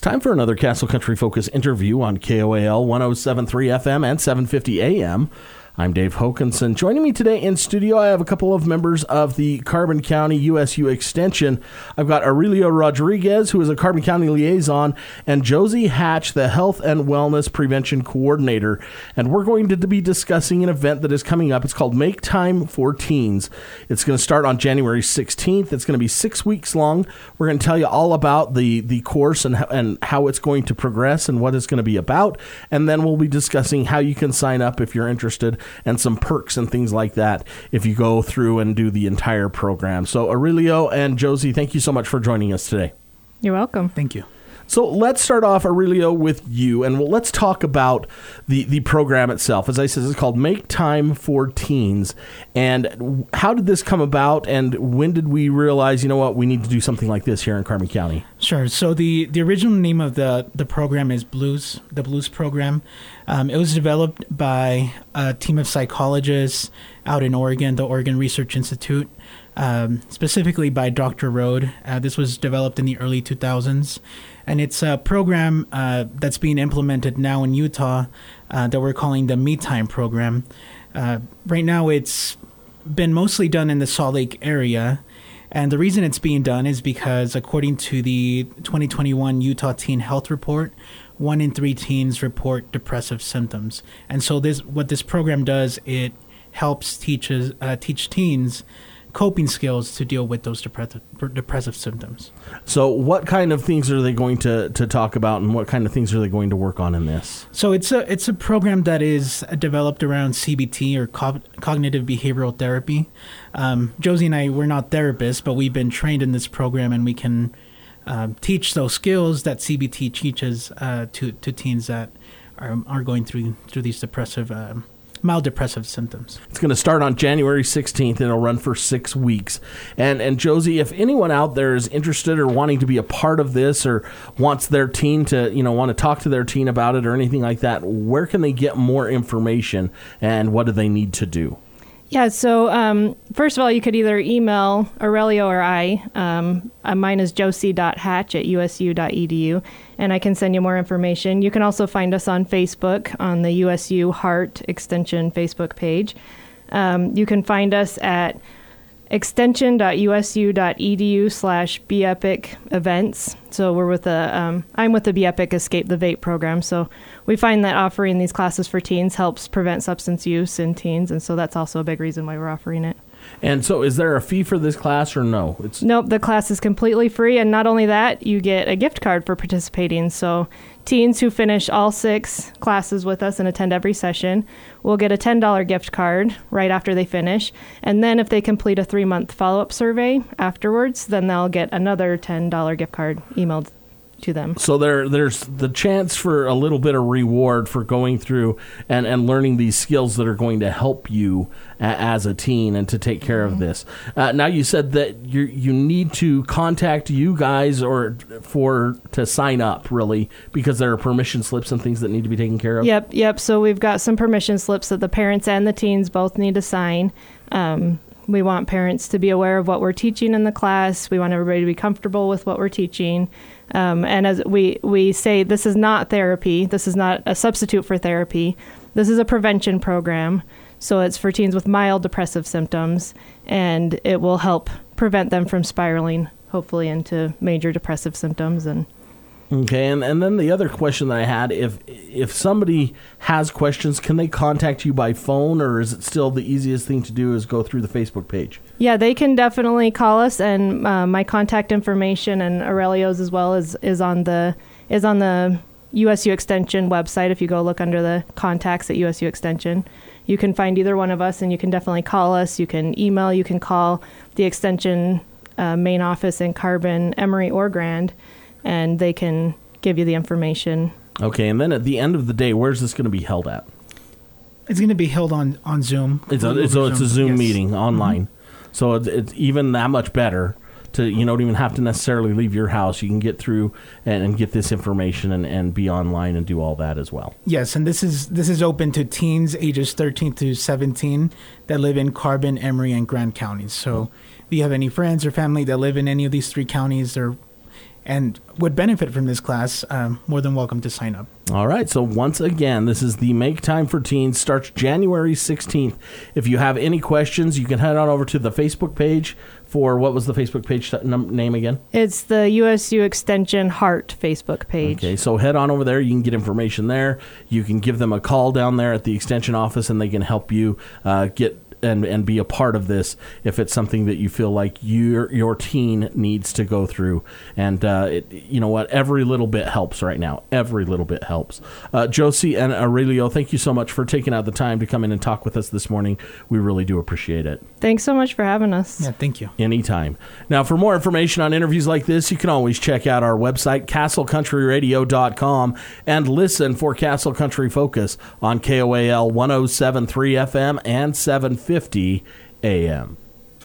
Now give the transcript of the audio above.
Time for another Castle Country Focus interview on KOAL 107.3 FM and 750 AM. I'm Dave Hokanson. Joining me today in studio, I have a couple of members of the Carbon County USU Extension. I've got Aurelio Rodriguez, who is a Carbon County liaison, and Josie Hatch, the Health and Wellness Prevention Coordinator. And we're going to be discussing an event that is coming up. It's called Make Time for Teens. It's going to start on January 16th. It's going to be 6 weeks long. We're going to tell you all about the course and how it's going to progress and what it's going to be about. And then we'll be discussing how you can sign up if you're interested, and some perks and things like that if you go through and do the entire program. So Aurelio and Josie, thank you so much for joining us today. You're welcome. Thank you. So let's start off, Aurelio, with you, and let's talk about the program itself. As I said, it's called Make Time for Teens. And how did this come about, and when did we realize, you know what, we need to do something like this here in Carbon County? Sure. So the original name of the program is the Blues Program. It was developed by a team of psychologists out in Oregon, the Oregon Research Institute, specifically by Dr. Rode. This was developed in the early 2000s. And it's a program that's being implemented now in Utah that we're calling the Me Time program. Right now, it's been mostly done in the Salt Lake area. And the reason it's being done is because, according to the 2021 Utah Teen Health Report, 1 in 3 teens report depressive symptoms. And so what this program does, it helps teach teens coping skills to deal with those depressive symptoms. So what kind of things are they going to talk about, and what kind of things are they going to work on in this? So it's a program that is developed around CBT, or cognitive behavioral therapy. Josie and I, we're not therapists, but we've been trained in this program, and we can teach those skills that CBT teaches to teens that are going through these mild depressive symptoms. It's going to start on January 16th, and it'll run for 6 weeks. And Josie, if anyone out there is interested or wanting to be a part of this, or wants their teen to, want to talk to their teen about it or anything like that, where can they get more information, and what do they need to do? Yeah, so first of all, you could either email Aurelio or I. Mine is josie.hatch@usu.edu, and I can send you more information. You can also find us on Facebook on the USU Heart Extension Facebook page. You can find us at extension.usu.edu/BEPIC events. So we're with I'm with the BEPIC Escape the Vape program. So we find that offering these classes for teens helps prevent substance use in teens, and so that's also a big reason why we're offering it. And so is there a fee for this class, or no? Nope, the class is completely free, and not only that, you get a gift card for participating. So teens who finish all 6 classes with us and attend every session will get a $10 gift card right after they finish. And then if they complete a 3-month follow-up survey afterwards, then they'll get another $10 gift card emailed to them. So there's the chance for a little bit of reward for going through and learning these skills that are going to help you as a teen and to take care of this. Now, you said that you need to contact you guys to sign up, really, because there are permission slips and things that need to be taken care of. Yep. So we've got some permission slips that the parents and the teens both need to sign. We want parents to be aware of what we're teaching in the class. We want everybody to be comfortable with what we're teaching. And as we say, this is not therapy. This is not a substitute for therapy. This is a prevention program. So it's for teens with mild depressive symptoms, and it will help prevent them from spiraling, hopefully, into major depressive symptoms. Okay, and then the other question that I had, if somebody has questions, can they contact you by phone, or is it still the easiest thing to do is go through the Facebook page? Yeah, they can definitely call us, and my contact information and Aurelio's as well is on the USU Extension website. If you go look under the contacts at USU Extension, you can find either one of us, and you can definitely call us. You can email, you can call the Extension main office in Carbon, Emory, or Grand, and they can give you the information. Okay, and then at the end of the day, where's this going to be held at? It's going to be held on Zoom. It's a Zoom meeting online. Mm-hmm. So it's even that much better. You don't even have to necessarily leave your house. You can get through and get this information and be online and do all that as well. Yes, and this is open to teens ages 13 to 17 that live in Carbon, Emory, and Grand counties. So if you have any friends or family that live in any of these 3 counties, and would benefit from this class, more than welcome to sign up. All right. So once again, this is the Make Time for Teens. Starts January 16th. If you have any questions, you can head on over to the Facebook page for, what was the Facebook page name again? It's the USU Extension Heart Facebook page. Okay, so head on over there. You can get information there. You can give them a call down there at the Extension office, and they can help you get and be a part of this if it's something that you feel like your teen needs to go through. And you know what? Every little bit helps right now. Every little bit helps. Josie and Aurelio, thank you so much for taking out the time to come in and talk with us this morning. We really do appreciate it. Thanks so much for having us. Yeah, thank you. Anytime. Now, for more information on interviews like this, you can always check out our website, castlecountryradio.com, and listen for Castle Country Focus on KOAL 107.3 FM and 750 AM.